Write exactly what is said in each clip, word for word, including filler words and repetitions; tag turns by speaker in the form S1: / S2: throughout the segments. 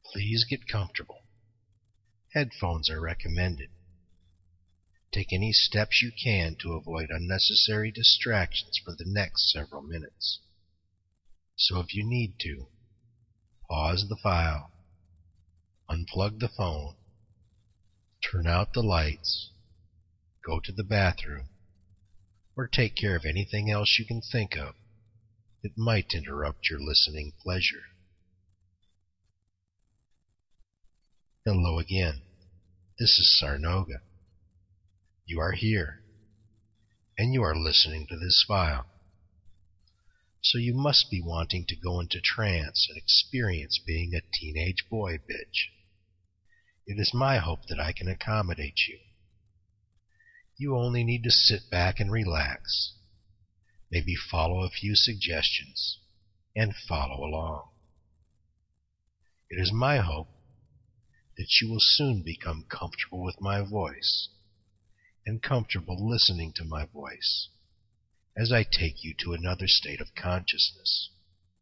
S1: Please get comfortable. Headphones are recommended. Take any steps you can to avoid unnecessary distractions for the next several minutes. So if you need to, pause the file, unplug the phone, turn out the lights, go to the bathroom, or take care of anything else you can think of that might interrupt your listening pleasure. Hello again. This is Sarnoga. You are here, and you are listening to this file. So you must be wanting to go into trance and experience being a teenage boy bitch. It is my hope that I can accommodate you. You only need to sit back and relax, maybe follow a few suggestions, and follow along. It is my hope that you will soon become comfortable with my voice and comfortable listening to my voice as I take you to another state of consciousness.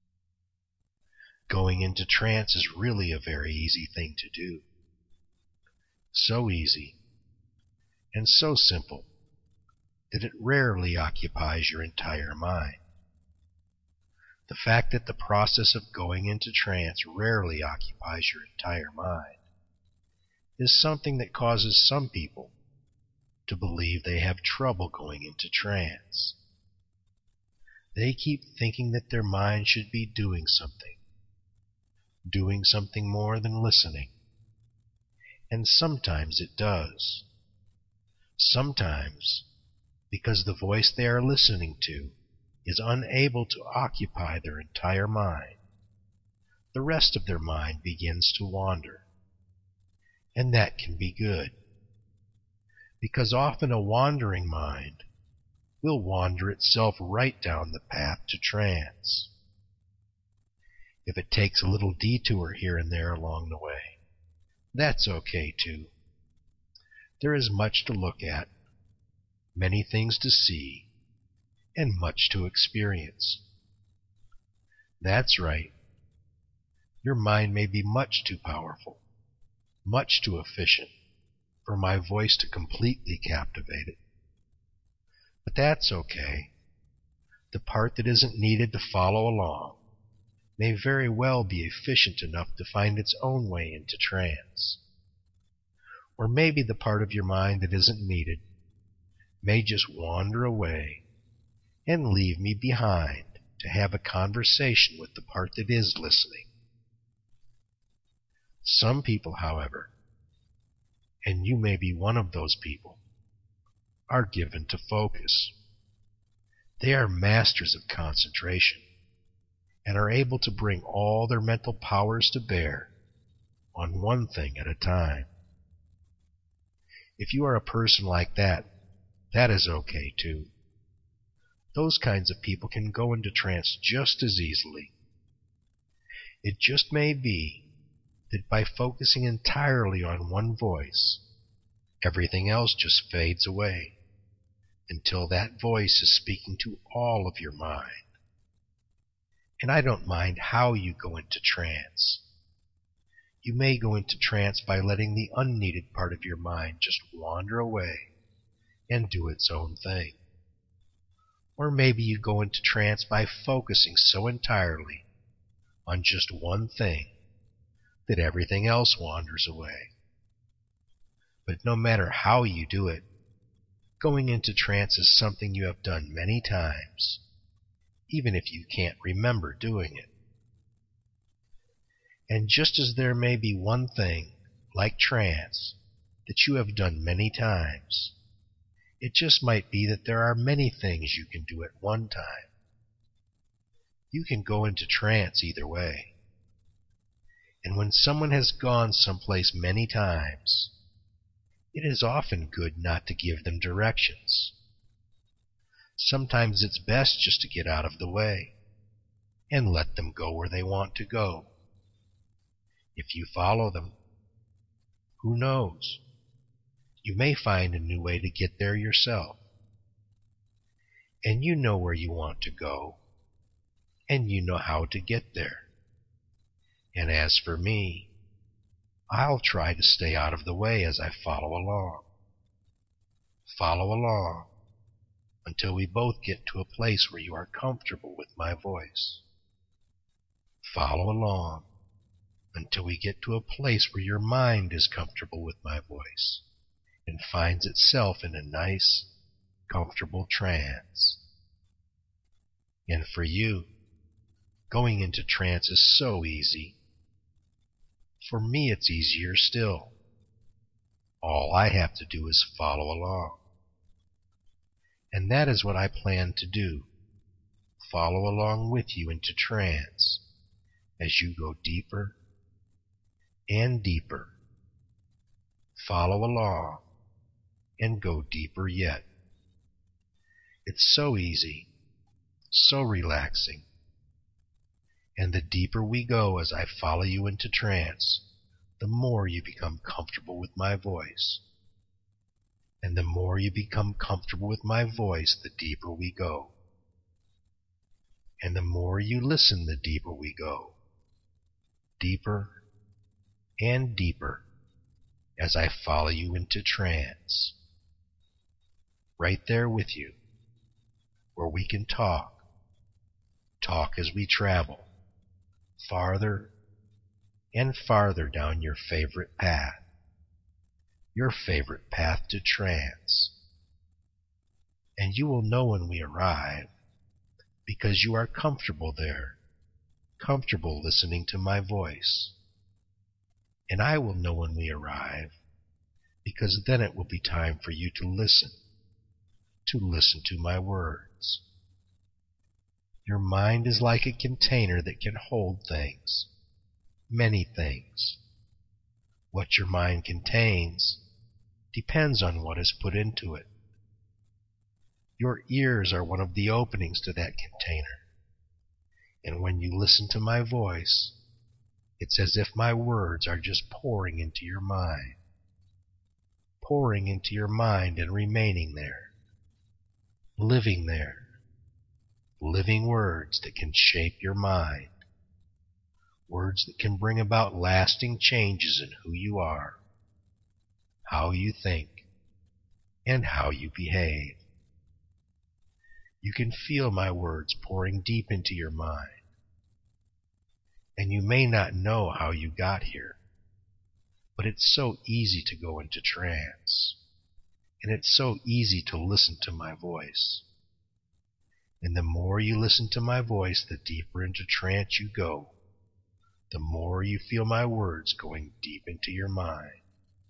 S1: Going into trance is really a very easy thing to do. So easy and so simple that it rarely occupies your entire mind. The fact that the process of going into trance rarely occupies your entire mind is something that causes some people to believe they have trouble going into trance. They keep thinking that their mind should be doing something, doing something more than listening. And sometimes it does. Sometimes, because the voice they are listening to is unable to occupy their entire mind, the rest of their mind begins to wander. And that can be good, because often a wandering mind will wander itself right down the path to trance. If it takes a little detour here and there along the way, that's okay too. There is much to look at, many things to see, and much to experience. That's right. Your mind may be much too powerful, much too efficient for my voice to completely captivate it. But that's okay. The part that isn't needed to follow along may very well be efficient enough to find its own way into trance. Or maybe the part of your mind that isn't needed may just wander away and leave me behind to have a conversation with the part that is listening. Some people, however, and you may be one of those people, are given to focus. They are masters of concentration and are able to bring all their mental powers to bear on one thing at a time. If you are a person like that, that is okay too. Those kinds of people can go into trance just as easily. It just may be that by focusing entirely on one voice, everything else just fades away until that voice is speaking to all of your mind. And I don't mind how you go into trance. You may go into trance by letting the unneeded part of your mind just wander away and do its own thing. Or maybe you go into trance by focusing so entirely on just one thing that everything else wanders away. But no matter how you do it, going into trance is something you have done many times, even if you can't remember doing it. And just as there may be one thing, like trance, that you have done many times, it just might be that there are many things you can do at one time. You can go into trance either way. And when someone has gone someplace many times, it is often good not to give them directions. Sometimes it's best just to get out of the way and let them go where they want to go. If you follow them, who knows? You may find a new way to get there yourself. And you know where you want to go, and you know how to get there. And as for me, I'll try to stay out of the way as I follow along. Follow along until we both get to a place where you are comfortable with my voice. Follow along until we get to a place where your mind is comfortable with my voice and finds itself in a nice, comfortable trance. And for you, going into trance is so easy. For me, it's easier still. All I have to do is follow along. And that is what I plan to do. Follow along with you into trance as you go deeper and deeper. Follow along and go deeper yet. It's so easy, so relaxing. And the deeper we go as I follow you into trance, the more you become comfortable with my voice. And the more you become comfortable with my voice, the deeper we go. And the more you listen, the deeper we go. Deeper and deeper as I follow you into trance. Right there with you, where we can talk. Talk as we travel. Farther and farther down your favorite path, your favorite path to trance. And you will know when we arrive, because you are comfortable there, comfortable listening to my voice. And I will know when we arrive, because then it will be time for you to listen, to listen to my words. Your mind is like a container that can hold things, many things. What your mind contains depends on what is put into it. Your ears are one of the openings to that container. And when you listen to my voice, it's as if my words are just pouring into your mind, pouring into your mind and remaining there, living there. Living words that can shape your mind, words that can bring about lasting changes in who you are, how you think, and how you behave. You can feel my words pouring deep into your mind, and you may not know how you got here, but it's so easy to go into trance, and it's so easy to listen to my voice. And the more you listen to my voice, the deeper into trance you go, the more you feel my words going deep into your mind.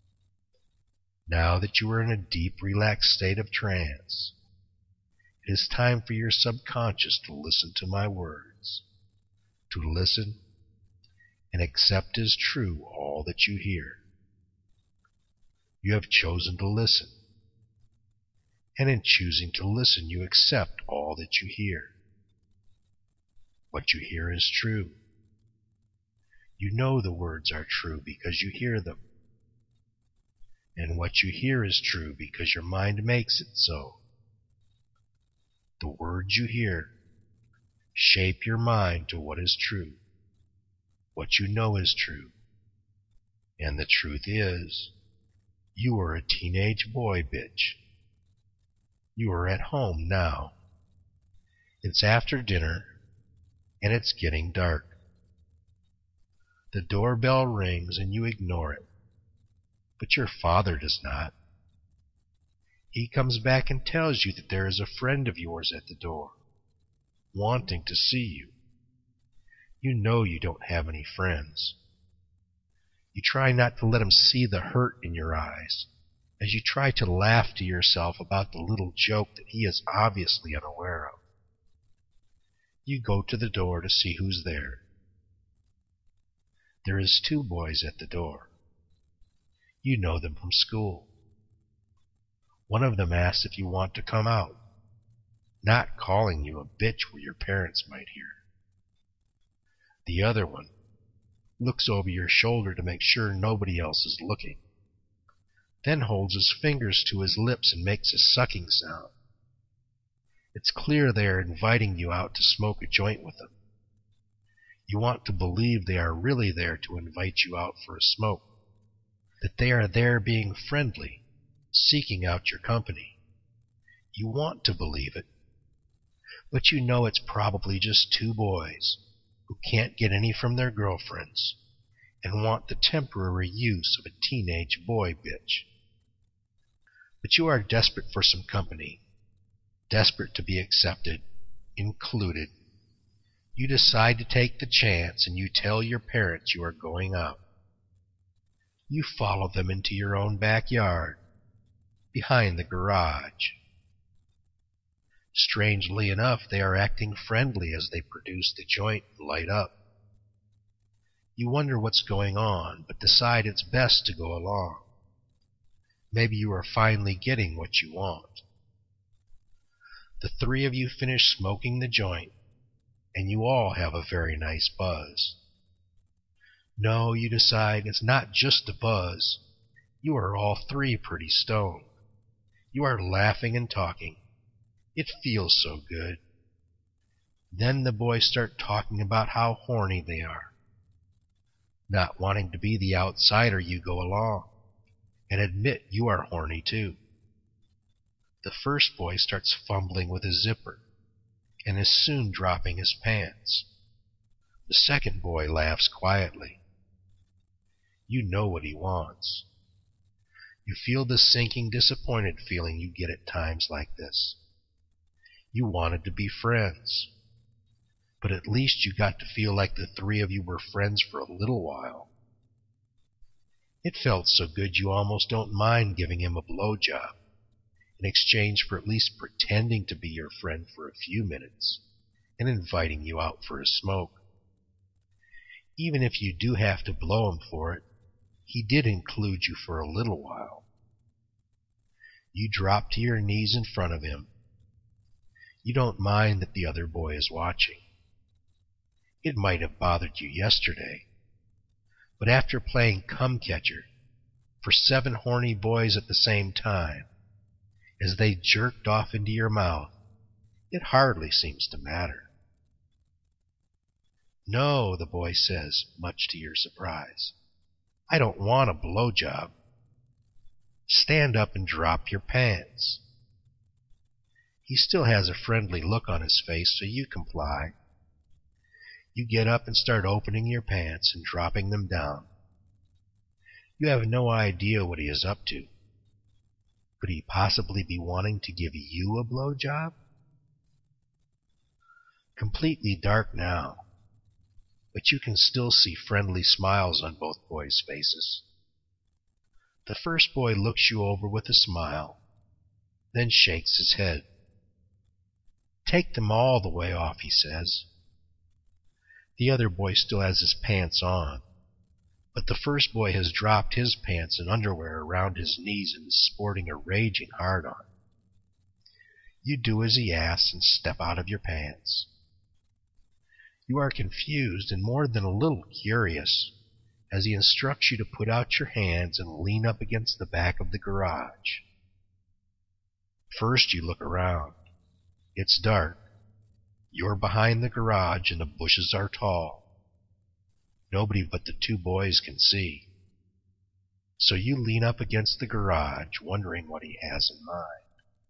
S1: Now that you are in a deep, relaxed state of trance, it is time for your subconscious to listen to my words, to listen and accept as true all that you hear. You have chosen to listen. And in choosing to listen, you accept all that you hear. What you hear is true. You know the words are true because you hear them. And what you hear is true because your mind makes it so. The words you hear shape your mind to what is true, what you know is true. And the truth is, you are a teenage boy bitch. You are at home now. It's after dinner, and it's getting dark. The doorbell rings, and you ignore it. But your father does not. He comes back and tells you that there is a friend of yours at the door, wanting to see you. You know you don't have any friends. You try not to let him see the hurt in your eyes, as you try to laugh to yourself about the little joke that he is obviously unaware of. You go to the door to see who's there. There is two boys at the door. You know them from school. One of them asks if you want to come out, not calling you a bitch where your parents might hear. The other one looks over your shoulder to make sure nobody else is looking, then holds his fingers to his lips and makes a sucking sound. It's clear they are inviting you out to smoke a joint with them. You want to believe they are really there to invite you out for a smoke, that they are there being friendly, seeking out your company. You want to believe it, but you know it's probably just two boys who can't get any from their girlfriends and want the temporary use of a teenage boy bitch. But you are desperate for some company, desperate to be accepted, included. You decide to take the chance and you tell your parents you are going out. You follow them into your own backyard, behind the garage. Strangely enough, they are acting friendly as they produce the joint and light up. You wonder what's going on, but decide it's best to go along. Maybe you are finally getting what you want. The three of you finish smoking the joint, and you all have a very nice buzz. No, you decide it's not just a buzz. You are all three pretty stoned. You are laughing and talking. It feels so good. Then the boys start talking about how horny they are. Not wanting to be the outsider, you go along and admit you are horny too. The first boy starts fumbling with his zipper and is soon dropping his pants. The second boy laughs quietly. You know what he wants. You feel the sinking, disappointed feeling you get at times like this. You wanted to be friends, but at least you got to feel like the three of you were friends for a little while. It felt so good you almost don't mind giving him a blowjob in exchange for at least pretending to be your friend for a few minutes and inviting you out for a smoke. Even if you do have to blow him for it, he did include you for a little while. You drop to your knees in front of him. You don't mind that the other boy is watching. It might have bothered you yesterday, but after playing cum catcher for seven horny boys at the same time, as they jerked off into your mouth, it hardly seems to matter. No, the boy says, much to your surprise. I don't want a blowjob. Stand up and drop your pants. He still has a friendly look on his face, so you comply. You get up and start opening your pants and dropping them down. You have no idea what he is up to. Could he possibly be wanting to give you a blowjob? Completely dark now, but you can still see friendly smiles on both boys' faces. The first boy looks you over with a smile, then shakes his head. Take them all the way off, he says. The other boy still has his pants on, but the first boy has dropped his pants and underwear around his knees and is sporting a raging hard-on. You do as he asks and step out of your pants. You are confused and more than a little curious as he instructs you to put out your hands and lean up against the back of the garage. First you look around. It's dark. You're behind the garage and the bushes are tall. Nobody but the two boys can see. So you lean up against the garage, wondering what he has in mind.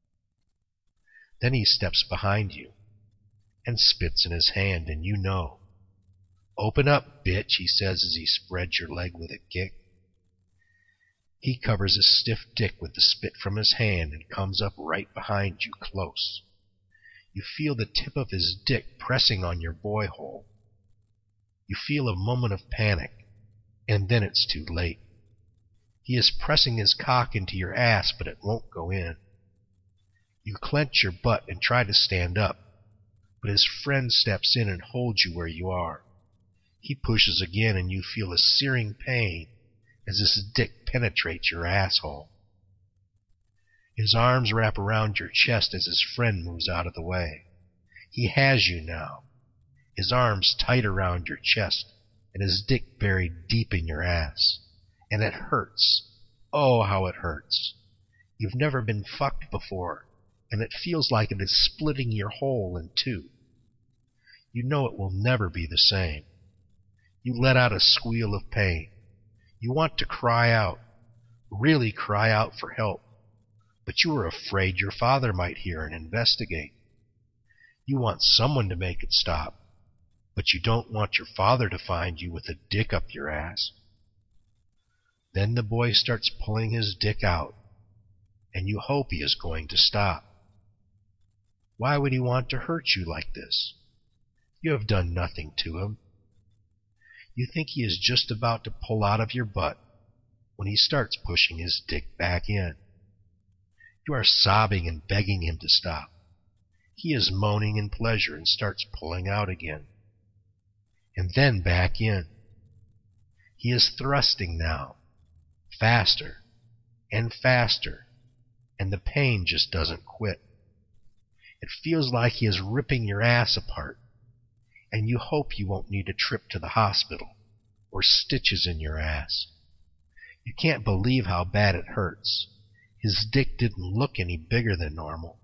S1: Then he steps behind you and spits in his hand, and you know. Open up, bitch, he says as he spreads your leg with a kick. He covers his stiff dick with the spit from his hand and comes up right behind you, close. You feel the tip of his dick pressing on your boy hole. You feel a moment of panic, and then it's too late. He is pressing his cock into your ass, but it won't go in. You clench your butt and try to stand up, but his friend steps in and holds you where you are. He pushes again, and you feel a searing pain as his dick penetrates your asshole. His arms wrap around your chest as his friend moves out of the way. He has you now, his arms tight around your chest, and his dick buried deep in your ass. And it hurts. Oh, how it hurts. You've never been fucked before, and it feels like it is splitting your hole in two. You know it will never be the same. You let out a squeal of pain. You want to cry out, really cry out for help, but you are afraid your father might hear and investigate. You want someone to make it stop, but you don't want your father to find you with a dick up your ass. Then the boy starts pulling his dick out, and you hope he is going to stop. Why would he want to hurt you like this? You have done nothing to him. You think he is just about to pull out of your butt when he starts pushing his dick back in. You are sobbing and begging him to stop. He is moaning in pleasure and starts pulling out again, and then back in. He is thrusting now, faster and faster, and the pain just doesn't quit. It feels like he is ripping your ass apart, and you hope you won't need a trip to the hospital or stitches in your ass. You can't believe how bad it hurts. His dick didn't look any bigger than normal.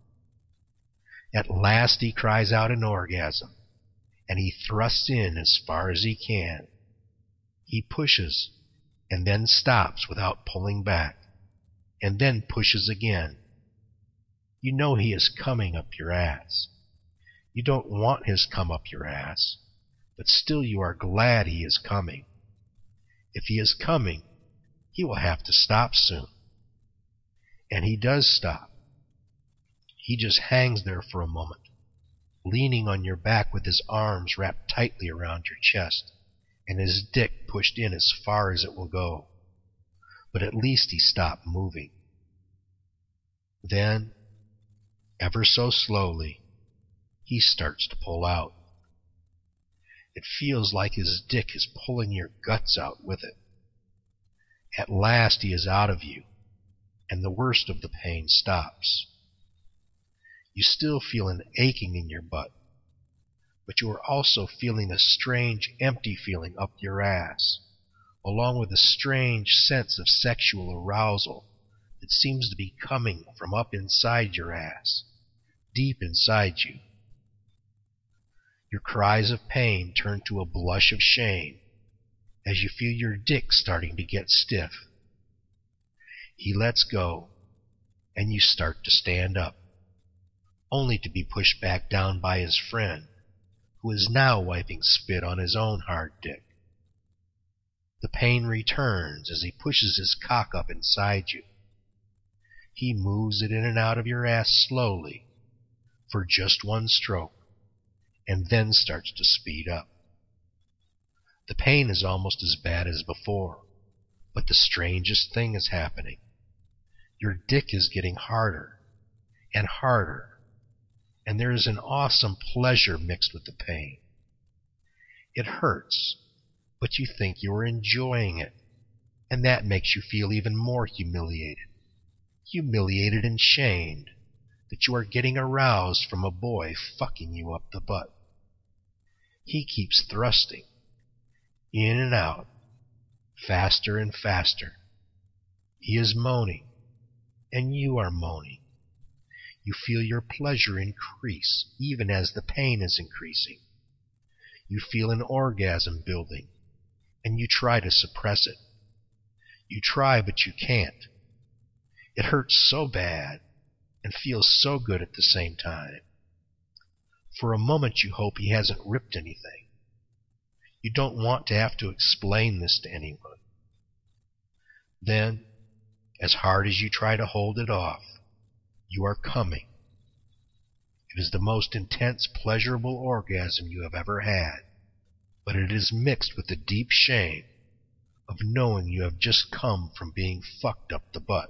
S1: At last he cries out an orgasm, and he thrusts in as far as he can. He pushes, and then stops without pulling back, and then pushes again. You know he is coming up your ass. You don't want his come up your ass, but still you are glad he is coming. If he is coming, he will have to stop soon. And he does stop. He just hangs there for a moment, leaning on your back with his arms wrapped tightly around your chest, and his dick pushed in as far as it will go. But at least he stopped moving. Then, ever so slowly, he starts to pull out. It feels like his dick is pulling your guts out with it. At last he is out of you, and the worst of the pain stops. You still feel an aching in your butt, but you are also feeling a strange, empty feeling up your ass, along with a strange sense of sexual arousal that seems to be coming from up inside your ass, deep inside you. Your cries of pain turn to a blush of shame as you feel your dick starting to get stiff. He lets go, and you start to stand up, only to be pushed back down by his friend, who is now wiping spit on his own hard dick. The pain returns as he pushes his cock up inside you. He moves it in and out of your ass slowly, for just one stroke, and then starts to speed up. The pain is almost as bad as before, but the strangest thing is happening. Your dick is getting harder and harder, and there is an awesome pleasure mixed with the pain. It hurts, but you think you are enjoying it, and that makes you feel even more humiliated. Humiliated and shamed that you are getting aroused from a boy fucking you up the butt. He keeps thrusting, in and out, faster and faster. He is moaning, and you are moaning. You feel your pleasure increase even as the pain is increasing. You feel an orgasm building, and you try to suppress it. You try, but you can't. It hurts so bad and feels so good at the same time. For a moment you hope he hasn't ripped anything. You don't want to have to explain this to anyone. Then, as hard as you try to hold it off, you are coming. It is the most intense, pleasurable orgasm you have ever had, but it is mixed with the deep shame of knowing you have just come from being fucked up the butt.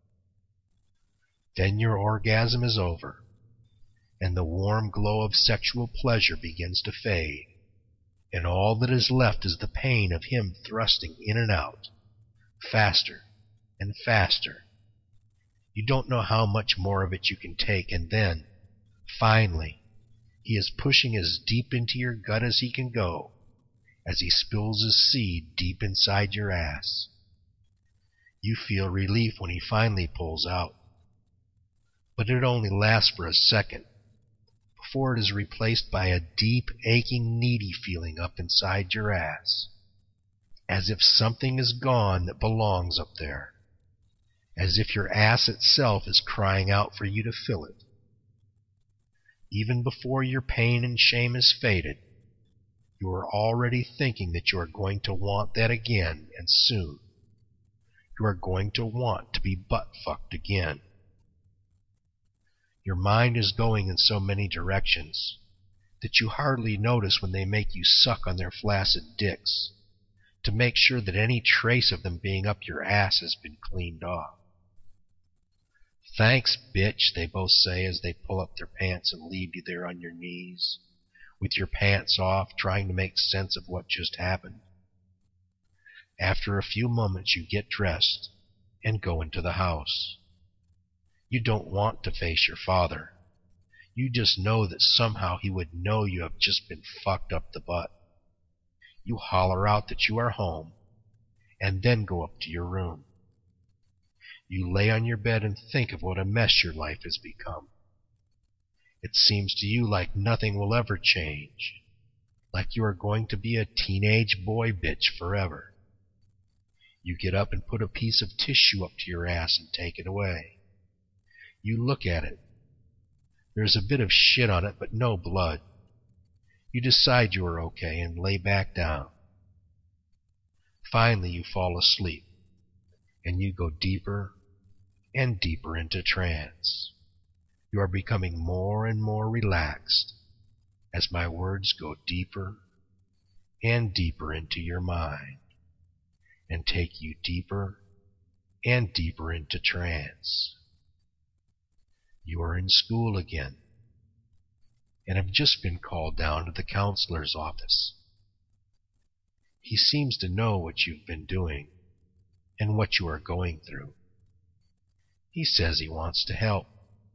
S1: Then your orgasm is over, and the warm glow of sexual pleasure begins to fade, and all that is left is the pain of him thrusting in and out, faster and faster. You don't know how much more of it you can take, and then, finally, he is pushing as deep into your gut as he can go, as he spills his seed deep inside your ass. You feel relief when he finally pulls out, but it only lasts for a second, before it is replaced by a deep, aching, needy feeling up inside your ass, as if something is gone that belongs up there. as if your ass itself is crying out for you to fill it. Even before your pain and shame is faded, you are already thinking that you are going to want that again, and soon. You are going to want to be butt-fucked again. Your mind is going in so many directions that you hardly notice when they make you suck on their flaccid dicks to make sure that any trace of them being up your ass has been cleaned off. "Thanks, bitch," they both say as they pull up their pants and leave you there on your knees, with your pants off, trying to make sense of what just happened. After a few moments you get dressed and go into the house. You don't want to face your father. You just know that somehow he would know you have just been fucked up the butt. You holler out that you are home, and then go up to your room. You lay on your bed and think of what a mess your life has become. It seems to you like nothing will ever change, like you are going to be a teenage boy bitch forever. You get up and put a piece of tissue up to your ass and take it away. You look at it. There's a bit of shit on it, but no blood. You decide you are okay and lay back down. Finally you fall asleep, and you go deeper and deeper into trance. You are becoming more and more relaxed as my words go deeper and deeper into your mind and take you deeper and deeper into trance. You are in school again, and have just been called down to the counselor's office. He seems to know what you've been doing and what you are going through. He says he wants to help.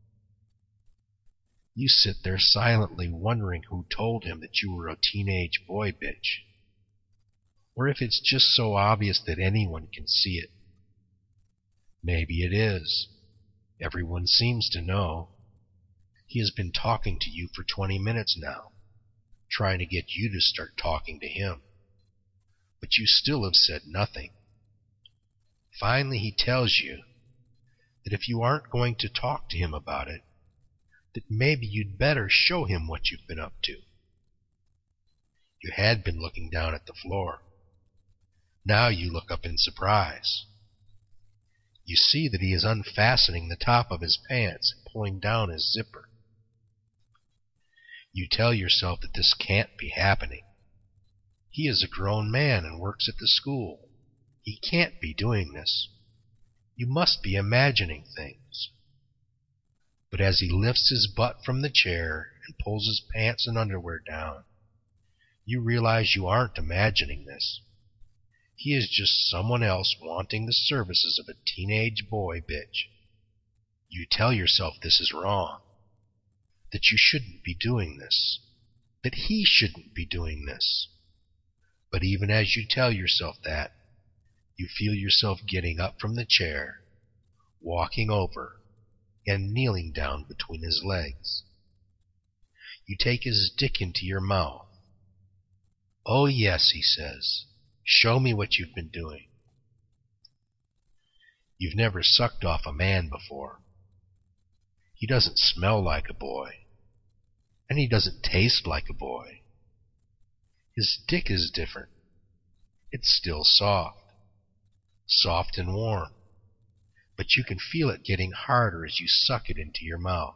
S1: You sit there silently wondering who told him that you were a teenage boy bitch, or if it's just so obvious that anyone can see it. Maybe it is. Everyone seems to know. He has been talking to you for twenty minutes now, trying to get you to start talking to him. But you still have said nothing. Finally he tells you that if you aren't going to talk to him about it, that maybe you'd better show him what you've been up to. You had been looking down at the floor. Now you look up in surprise. You see that he is unfastening the top of his pants and pulling down his zipper. You tell yourself that this can't be happening. He is a grown man and works at the school. He can't be doing this. You must be imagining things. But as he lifts his butt from the chair and pulls his pants and underwear down, you realize you aren't imagining this. He is just someone else wanting the services of a teenage boy bitch. You tell yourself this is wrong, that you shouldn't be doing this, that he shouldn't be doing this. But even as you tell yourself that, you feel yourself getting up from the chair, walking over, and kneeling down between his legs. You take his dick into your mouth. "Oh yes," he says, "show me what you've been doing." You've never sucked off a man before. He doesn't smell like a boy, and he doesn't taste like a boy. His dick is different. It's still soft, soft and warm, but you can feel it getting harder as you suck it into your mouth.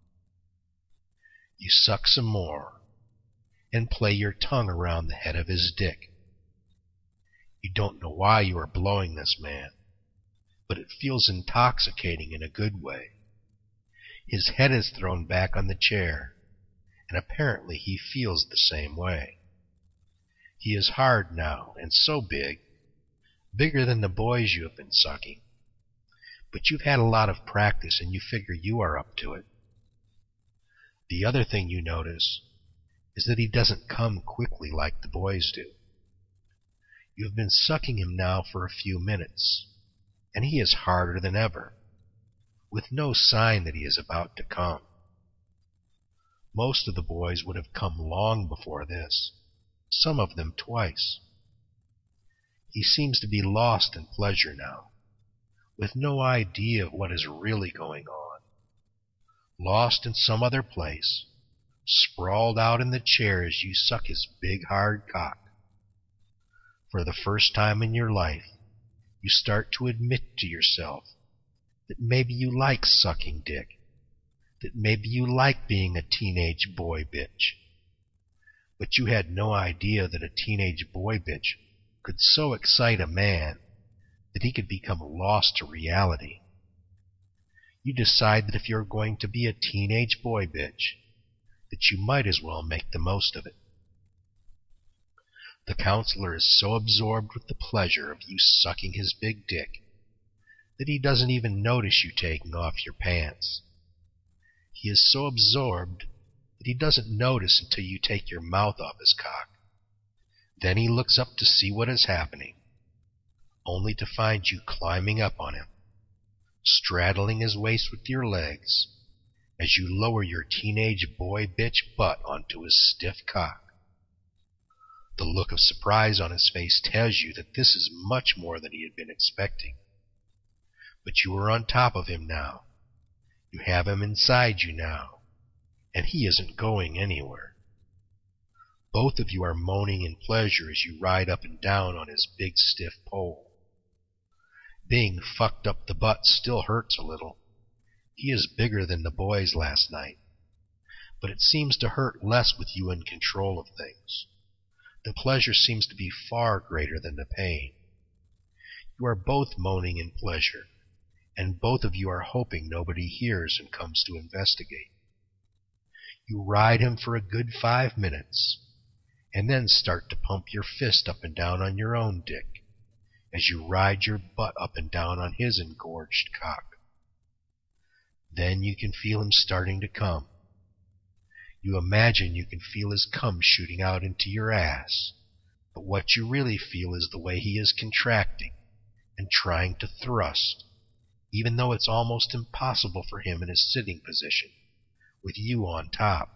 S1: You suck some more, and play your tongue around the head of his dick. You don't know why you are blowing this man, but it feels intoxicating in a good way. His head is thrown back on the chair, and apparently he feels the same way. He is hard now, and so big, bigger than the boys you have been sucking. But you've had a lot of practice, and you figure you are up to it. The other thing you notice is that he doesn't come quickly like the boys do. You have been sucking him now for a few minutes, and he is harder than ever, with no sign that he is about to come. Most of the boys would have come long before this, some of them twice. He seems to be lost in pleasure now, with no idea of what is really going on, lost in some other place, sprawled out in the chair as you suck his big hard cock. For the first time in your life, you start to admit to yourself that maybe you like sucking dick, that maybe you like being a teenage boy bitch. But you had no idea that a teenage boy bitch could so excite a man that he could become lost to reality. You decide that if you're going to be a teenage boy bitch, that you might as well make the most of it. The counselor is so absorbed with the pleasure of you sucking his big dick that he doesn't even notice you taking off your pants. He is so absorbed that he doesn't notice until you take your mouth off his cock. Then he looks up to see what is happening, only to find you climbing up on him, straddling his waist with your legs, as you lower your teenage boy bitch butt onto his stiff cock. The look of surprise on his face tells you that this is much more than he had been expecting. But you are on top of him now. You have him inside you now, and he isn't going anywhere. Both of you are moaning in pleasure as you ride up and down on his big stiff pole. Being fucked up the butt still hurts a little. He is bigger than the boys last night, but it seems to hurt less with you in control of things. The pleasure seems to be far greater than the pain. You are both moaning in pleasure, and both of you are hoping nobody hears and comes to investigate. You ride him for a good five minutes, and then start to pump your fist up and down on your own dick, as you ride your butt up and down on his engorged cock. Then you can feel him starting to come. You imagine you can feel his cum shooting out into your ass, but what you really feel is the way he is contracting and trying to thrust, even though it's almost impossible for him in his sitting position, with you on top.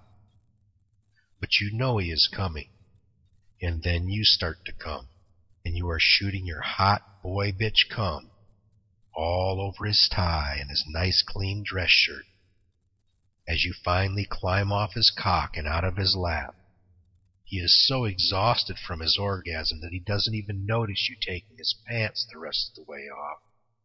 S1: But you know he is coming, and then you start to come, and you are shooting your hot boy bitch cum all over his tie and his nice clean dress shirt. As you finally climb off his cock and out of his lap, he is so exhausted from his orgasm that he doesn't even notice you taking his pants the rest of the way off.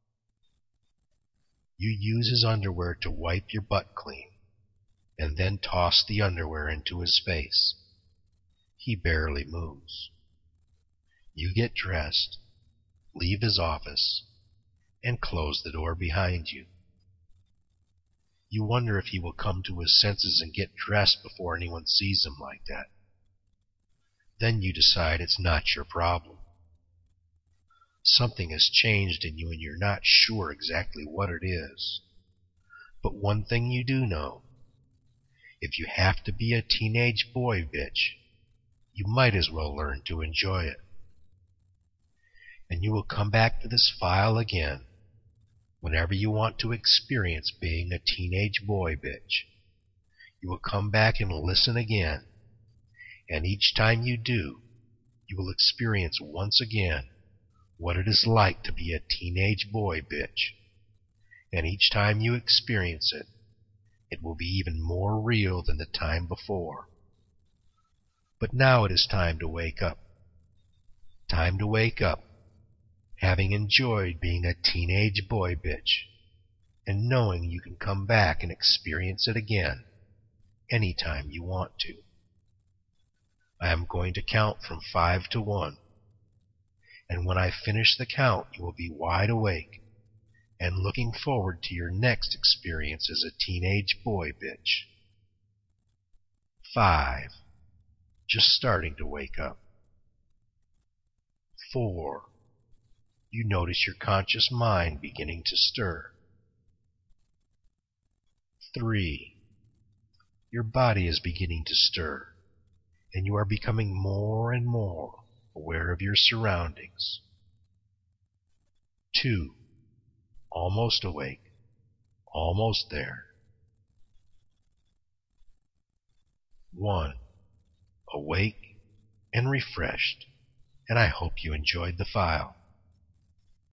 S1: You use his underwear to wipe your butt clean, and then toss the underwear into his face. He barely moves. You get dressed, leave his office, and close the door behind you. You wonder if he will come to his senses and get dressed before anyone sees him like that. Then you decide it's not your problem. Something has changed in you and you're not sure exactly what it is. But one thing you do know: if you have to be a teenage boy bitch, you might as well learn to enjoy it. And you will come back to this file again whenever you want to experience being a teenage boy bitch. You will come back and listen again, and each time you do, you will experience once again what it is like to be a teenage boy bitch. And each time you experience it, it will be even more real than the time before. But now it is time to wake up. Time to wake up, having enjoyed being a teenage boy bitch, and knowing you can come back and experience it again anytime you want to. I am going to count from five to one, and when I finish the count, you will be wide awake and looking forward to your next experience as a teenage boy bitch. Five. Just starting to wake up. Four. You notice your conscious mind beginning to stir. Three. Your body is beginning to stir, and you are becoming more and more aware of your surroundings. Two. Almost awake. Almost there. One. Awake and refreshed, and I hope you enjoyed the file.